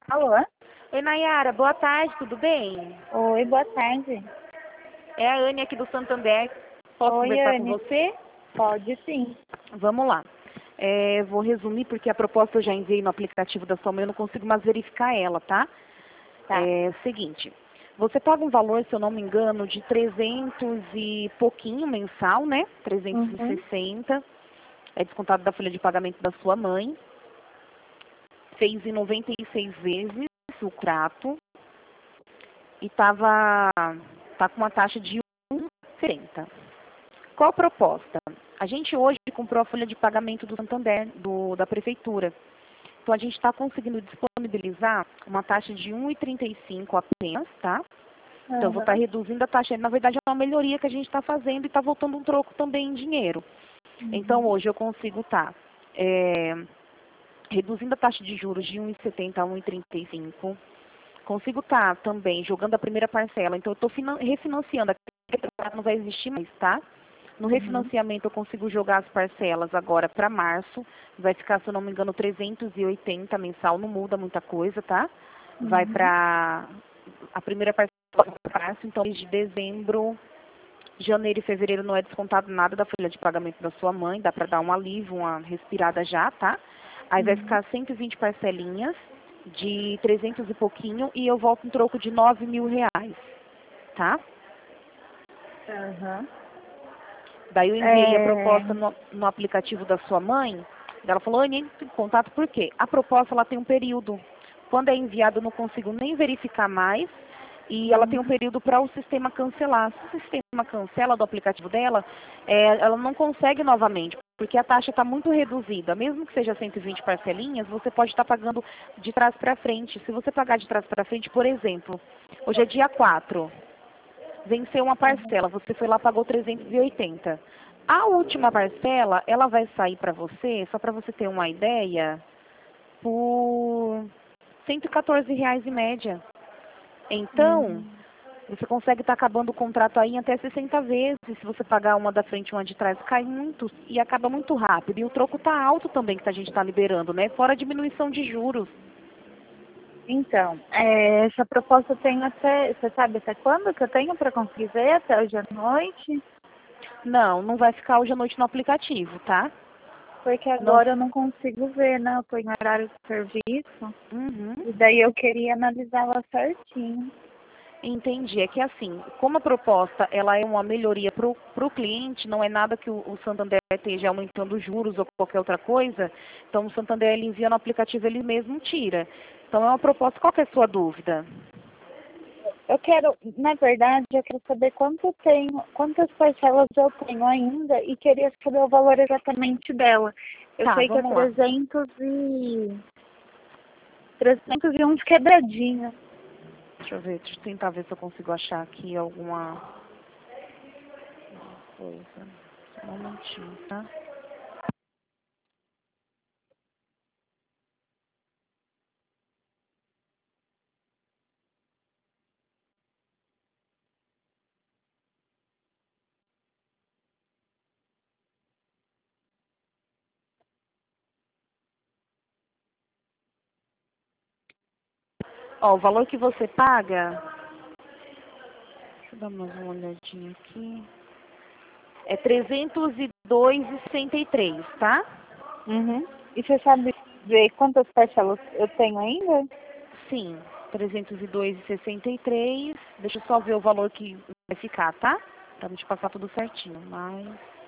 Alô? Oi, Nayara, boa tarde, tudo bem? Oi, boa tarde. É a Anne aqui do Santander. Posso Oi, conversar com Anne. você? Pode sim. Vamos lá. Vou resumir porque a proposta eu já enviei no aplicativo da sua mãe, eu não consigo mais verificar ela, tá? Tá. Seguinte, você paga um valor, se eu não me engano, de 300 e pouquinho mensal, né? Uhum. 360. É descontado da folha de pagamento da sua mãe. Fez em 96 vezes o trato. E tá com uma taxa de 1,70. Qual a proposta? A gente hoje comprou a folha de pagamento do Santander, da prefeitura. Então a gente está conseguindo disponibilizar uma taxa de 1,35 apenas, tá? Então eu vou estar Uhum. reduzindo a taxa. Na verdade é uma melhoria que a gente está fazendo e está voltando um troco também em dinheiro. Então Uhum. hoje eu consigo estar reduzindo a taxa de juros de 1,70 a 1,35. Consigo estar também jogando a primeira parcela. Então, eu estou refinanciando. A não vai existir mais, tá? No Uhum. refinanciamento, eu consigo jogar as parcelas agora para março. Vai ficar, se eu não me engano, 380 mensal. Não muda muita coisa, tá? Vai Uhum. para a primeira parcela para março. Então, desde dezembro, janeiro e fevereiro não é descontado nada da folha de pagamento da sua mãe. Dá para dar um alívio, uma respirada já, tá? Aí vai Uhum. ficar 120 parcelinhas de 300 e pouquinho e eu volto em troco de 9.000 reais, tá? Uhum. Daí eu enviei a É... proposta no aplicativo da sua mãe. Ela falou, Anny, entre em contato por quê? A proposta ela tem um período. Quando é enviado eu não consigo nem verificar mais. E ela tem um Uhum. período para o sistema cancelar. Se o sistema cancela do aplicativo dela, ela não consegue novamente, porque a taxa está muito reduzida. Mesmo que seja 120 parcelinhas, você pode estar pagando de trás para frente. Se você pagar de trás para frente, por exemplo, hoje é dia 4. Venceu uma parcela, você foi lá e pagou 380. A última parcela, ela vai sair para você, só para você ter uma ideia, por R$ 114 em média. Então, Uhum. você consegue estar acabando o contrato aí em até 60 vezes. Se você pagar uma da frente e uma de trás, cai muito e acaba muito rápido. E o troco tá alto também que a gente está liberando, né? Fora a diminuição de juros. Então, essa proposta eu tenho até... Você sabe até quando que eu tenho para conseguir ver? Até hoje à noite? Não, não vai ficar hoje à noite no aplicativo, tá? Porque Não. agora eu não consigo ver, né? Eu tô em horário de serviço. Uhum. E daí eu queria analisá-la certinho. Entendi. É que assim, como a proposta ela é uma melhoria para o cliente, não é nada que o Santander esteja aumentando os juros ou qualquer outra coisa. Então o Santander ele envia no aplicativo, ele mesmo tira. Então é uma proposta. Qual que é a sua dúvida? Eu quero, na verdade, eu quero saber quanto eu tenho, quantas parcelas eu tenho ainda e queria saber o valor exatamente dela. Eu Tá, sei que é vamos lá. 300 e uns quebradinhos. Deixa eu tentar ver se eu consigo achar aqui alguma coisa. Só um momentinho, tá? Ó, o valor que você paga, deixa eu dar mais uma olhadinha aqui. É 302,63, tá? Uhum. E você sabe ver quantas parcelas eu tenho ainda? Sim, 302,63. Deixa eu só ver o valor que vai ficar, tá? Pra me te passar tudo certinho. Mais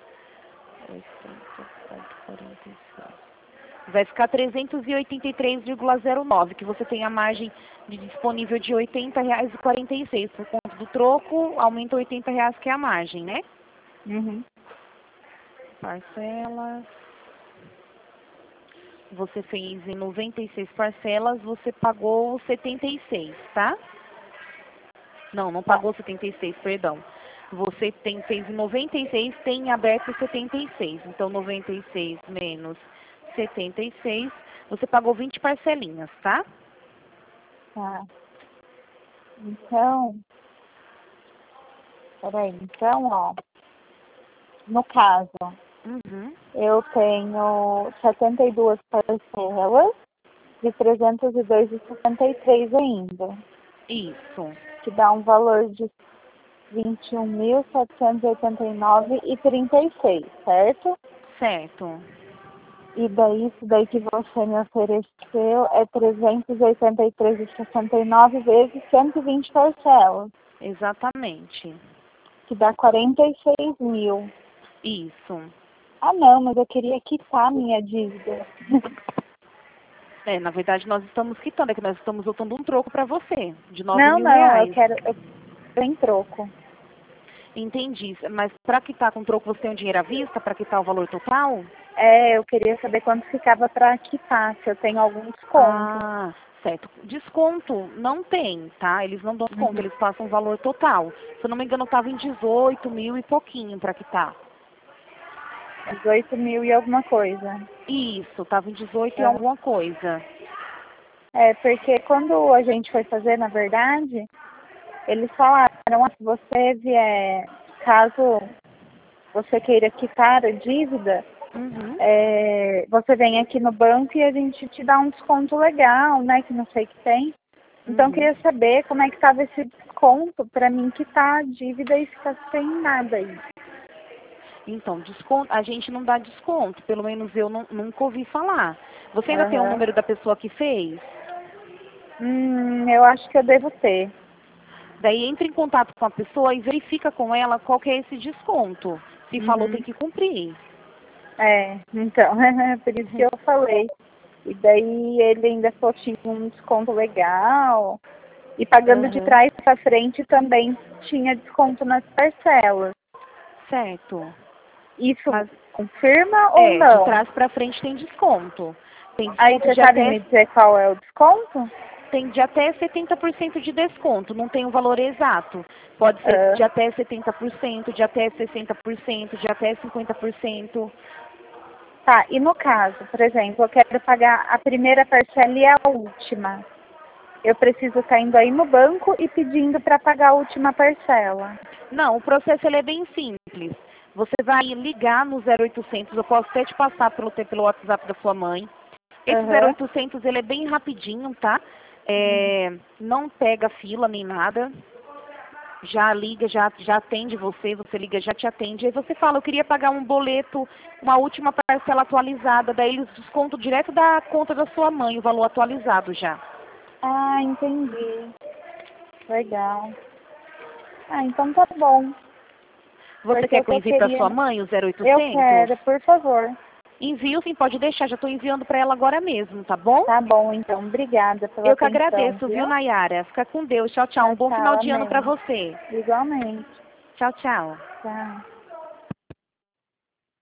80,46. Vai ficar 383,09, que você tem a margem disponível de R$ 80,46. Por conta do troco, aumenta R$ 80, que é a margem, né? Uhum. Parcelas. Você fez em 96 parcelas, você pagou 76, tá? Não, não Tá. pagou 76, perdão. Você fez em 96, tem aberto 76. Então, 96 menos 76, você pagou 20 parcelinhas, tá? Tá. Então, peraí. Então, ó, no caso, Uhum. eu tenho 72 parcelas de 302,63 ainda. Isso. Que dá um valor de 21.789,36, certo? Certo. E daí, isso daí que você me ofereceu é 383,69 vezes 120 parcelas, Exatamente. que dá 46 mil. Isso. Ah, não, mas eu queria quitar minha dívida. Na verdade, nós estamos quitando, é que nós estamos botando um troco para você, de 9 Não, mil não, eu reais. quero em troco. Entendi. Mas para quitar com troco, você tem um dinheiro à vista para quitar o valor total? É, eu queria saber quanto ficava para quitar, se eu tenho algum desconto. Ah, certo. Desconto não tem, tá? Eles não dão desconto, eles passam o valor total. Se eu não me engano, estava em 18 mil e pouquinho para quitar. 18 mil e alguma coisa. Isso, estava em 18 e alguma coisa. É, porque quando a gente foi fazer, na verdade, eles falaram, se você vier, caso você queira quitar a dívida, Uhum. você vem aqui no banco e a gente te dá um desconto legal, né, que não sei o que tem. Então, eu queria saber como é que estava esse desconto para mim quitar a dívida e ficar sem nada aí. Então, desconto, a gente não dá desconto, pelo menos eu nunca ouvi falar. Você ainda tem o número da pessoa que fez? Eu acho que eu devo ter. Daí entre em contato com a pessoa e verifica com ela qual que é esse desconto. Se falou, tem que cumprir. Então, por isso que eu falei. E daí ele ainda falou que tinha um desconto legal. E pagando de trás para frente também tinha desconto nas parcelas. Certo. Isso confirma ou não? De trás para frente tem desconto. Tem Aí desconto você de sabe até, me dizer qual é o desconto? tem de até 70% de desconto, não tem um valor exato. Pode ser de até 70%, de até 60%, de até 50%. Tá, e no caso, por exemplo, eu quero pagar a primeira parcela e a última. Eu preciso estar indo aí no banco e pedindo para pagar a última parcela. Não, o processo ele é bem simples. Você vai ligar no 0800, eu posso até te passar pelo WhatsApp da sua mãe. Esse 0800 ele é bem rapidinho, tá? Não pega fila nem nada. Já liga, já atende você liga, já te atende. Aí você fala, eu queria pagar um boleto, uma última parcela atualizada. Daí eles descontam direto da conta da sua mãe, o valor atualizado já. Ah, entendi. Legal. Ah, então tá bom. Você quer que eu envie para sua mãe o 0800? Eu quero, por favor. Envio sim, pode deixar, já estou enviando para ela agora mesmo, tá bom? Tá bom, então. Obrigada pela Eu que atenção, agradeço, viu, Nayara? Fica com Deus. Tchau, tchau. Um bom final de ano para você. Igualmente. Tchau, tchau. Tchau.